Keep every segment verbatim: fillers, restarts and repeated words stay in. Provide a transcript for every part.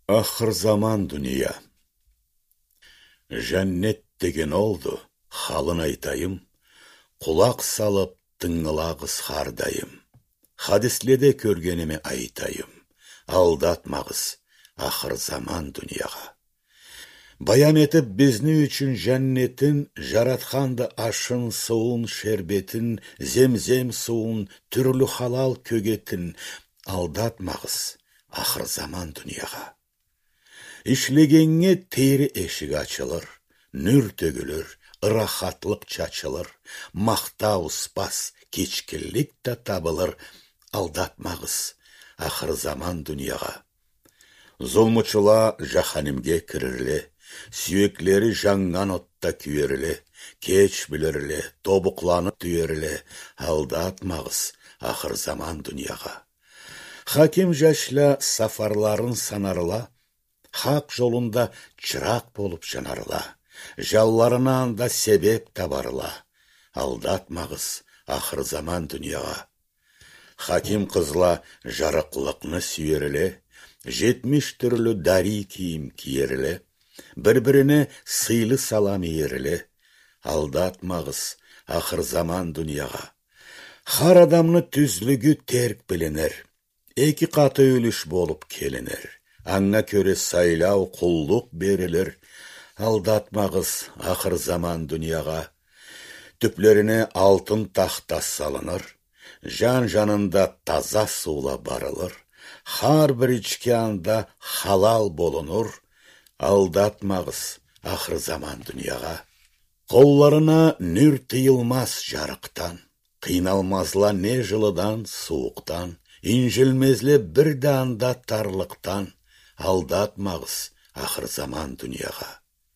Ахыр заман дүния. Жәннет деген олды, халын айтайым, құлақ салып тыңылағыз хардайым. Хадиследе көргеніме айтайым, алдатмағыз ахыр заман дүнияға. Баян етіп бізні үшін жәннетін, жаратқанды ашын суын шербетін, земзем суын, түрлі халал көгетін, алдатмағыз ахыр заман дүнияға. Ишлегенге тері эшік açılır, нүр төгілір, ырахатлық чачылыр, мақтау спас, кечкілік та табылыр, алдатмағыз ахыр заман дүнияға. Зұлмычыла жаханимге кірірлі, сүйеклері жаңған отта күйерлі, кеч білірлі, тобықланып түйерлі, алдатмағыз ахыр заман дүнияға. Хаким жашла сафарларын санарыла, хақ жолында чырақ болып жанарыла, жалларынан да себеп табарыла, алдатмағыз ахыр заман дүнияға. Хаким қызла жарықлықны сүйерлі, жетміш түрлі дари киім киерлі, бір-біріне сыйлы салам ерлі, алдатмағыз ахыр заман дүнияға. Хар адамны түзлігі терк білінер, екі қаты өліш болып келінер, аңна көре сайлау құллық берілер, алдатмағыз ахыр заман дүнияға. Түплеріне алтын тақта салыныр, жан жанында таза сула барылыр, хар бір ішке анда халал болыныр, алдатмағыз ахыр заман дүнияға. Қолларына нүр тыйылмас жарықтан, қиналмазла не жылыдан суықтан, инжілмезле бір анда тарлықтан, алдатмағыз ахыр заман дүнияға.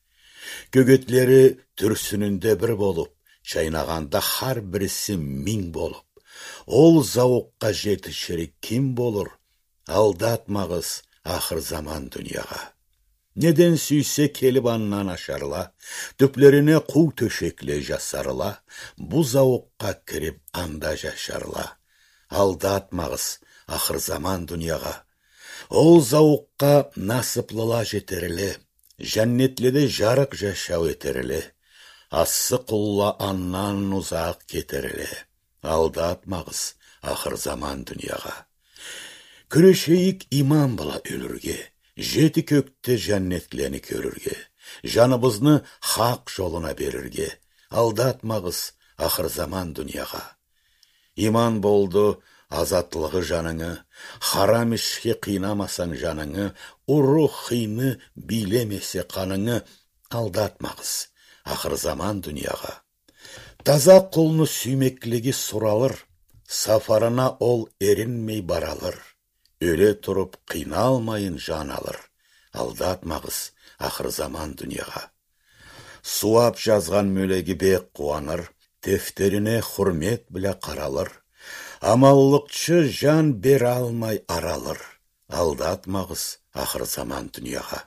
Көгетлері түрсінінде бір болып, чайнағанда хар бірісі мин болып, ол зауыққа жетішері кім болыр, алдатмағыз ахыр заман дүнияға. Неден сүйсе келіп аннан ашарыла, түплеріне қу төшекле жасарыла, бұ зауыққа кіріп анда жашарыла, алдатмағыз ахыр заман дүнияға. Ол зауыққа насыплыла жетерілі, жәннетледі жарық жашау етерілі, ассы құлла аннан ұзақ кетерілі, алдатмағыз ахыр заман дүнияға. Күрешейік иман бұла өлірге, жеті көкті жәннетлені көрірге, жаныбызны хақ жолына берірге, алдатмағыз ахыр заман дүнияға. Иман болды азатлығы жаныңы, харам ішке қинамасаң жаныңы, ұры қины билемесе қаныңы, алдатмағыз ахыр заман дүнияға. Таза құлны сүймеклігі сұралыр, сафарына ол ерінмей баралыр, өле тұрып қиналмайын жан алыр, алдатмағыз ахыр заман дүнияға. Суап жазған мөлегі бек қуаныр, тефтеріне құрмет біле қаралыр, амаллықчы жан бер алмай аралыр, алдатмағыз ахыр заман дүнияға.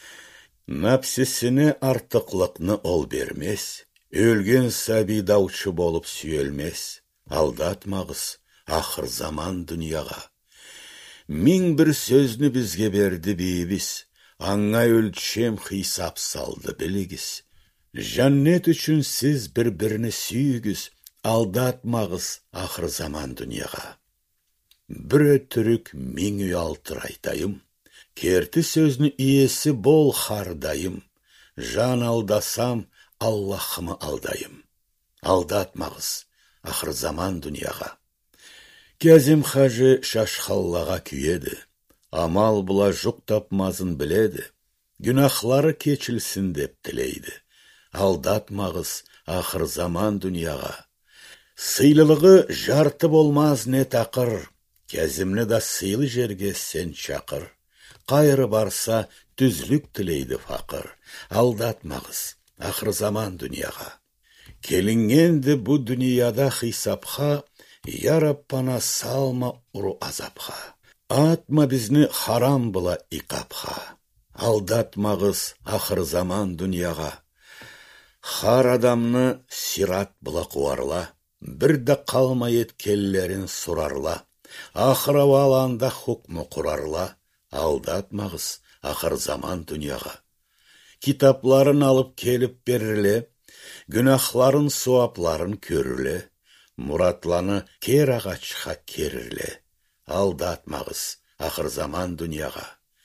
Напсісіне артықлықны ол бермес, өлген сәбидаушы болып сүйелмес, алдатмағыз ахыр заман дүнияға. Мин бір сөзні бізге берді бейбіс, аңа өлчем хисап салды білігіз. Жаннет үшін сіз бір-біріні сүйгіз, алдатмағыз ахыр заман дүнияға. Бір өтірік мен ұялтыр айтайым, керті сөзні иесі бол хардайым, жан алдасам Аллахымы алдайым, алдатмағыз ахыр заман дүнияға. Кәзім хажы шашхаллаға күйеді, амал бұла жұқ тапмазын біледі, күнахлары кечілсін деп тілейді, алдатмағыз ахыр заман дүнияға. Сыйлылығы жарты болмаз не тақыр, кәзімні да сыйлы жерге сен шақыр, қайры барса түзлік тілейді фақыр, алдатмағыз ахыр заман дүнияға. Келінгенді бұ дүнияда хисапқа, яраппана салма ұру азапқа. Атма бізні харам бұла иқапқа, алдатмағыз ахыр заман дүнияға. Хар адамны сират бұла қуарла, бірді қалмай еткеллерін сұрарла, ақыры аланда хукмы құрарла, алдатмағыз ақыр заман дүнияға. Китапларын алып келіп беріле, günахларын суапларын көріле, мұратланы кер ағачқа керіле, алдатмағыз ақыр заман дүнияға.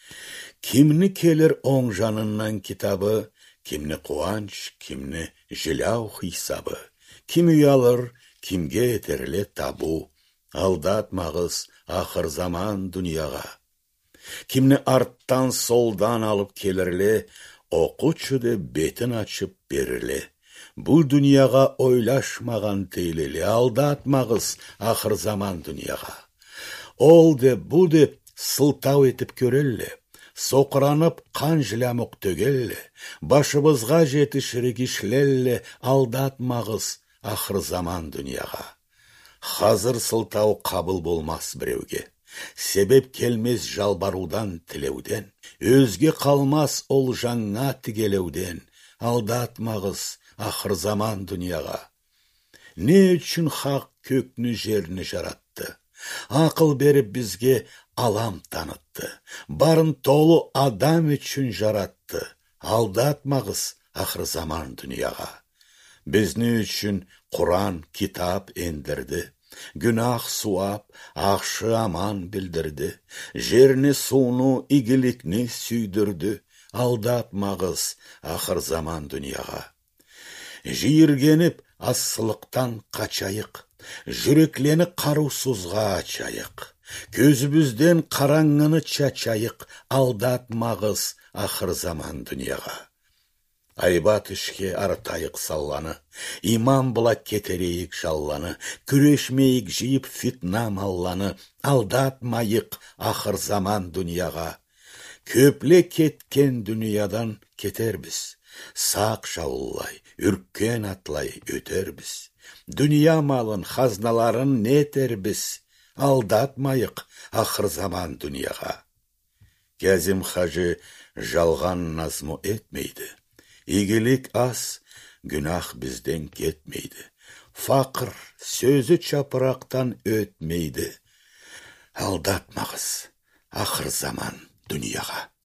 Кімні келер оң жанынан китабы, кімні қуанч, кімні жылау хисабы, кім ұялыр, кімге етерле табу, алдатмағыз ақыр заман дүнияға. Кімні арттан солдан алып келірле, оқучыды бетін açып беріле. Бұл дүнияға ойлашмаған тейлеле, алдатмағыз ақыр заман дүнияға. Ол деп, бұл деп сылтау етіп көрелле, соқыранып қан жыламық төгелле, башыбызға жетішірі кишлелле, алдатмағыз ақыр заман дүнияға. Қазір сылтау қабыл болмас біреуге, себеп келмес жалбарудан тілеуден, өзге қалмас ол жаңа тігелеуден, алдатмағыз ақыр заман дүнияға. Не үшін хақ көкні жерні жаратты, ақыл беріп бізге алам танытты, барын толы адам үшін жаратты, алдатмағыз ақыр заман дүнияға. Бізні үшін Құран китап ендірді, günah суап, ақшы аман білдірді, жерні суны игілікні сүйдірді, алдатмағыз ақыр заман дүнияға. Жиіргеніп асылықтан қачайық, жүрекленіп қарусызға ачайық, көзімізден қараңғыны чачайық, алдатмағыз ақыр заман дүнияға. Айбат ішке артайық салланы, иман бұла кетерейік жалланы, күрешмейік жиып фитна малланы, алдатмайық ақыр заман дүнияға. Көпле кеткен дүниядан кетербіз, сақ жауыллай, үркен атлай өтербіз. Дүния малын, қазналарын нетербіз, алдатмайық ақыр заман дүнияға. Кәзім хажы жалған назму етмейді. Игілік аз, günah бізден кетмейді. Фақыр сөзі чапырақтан өтмейді. Алдатмағыз ақыр заман дүнияға.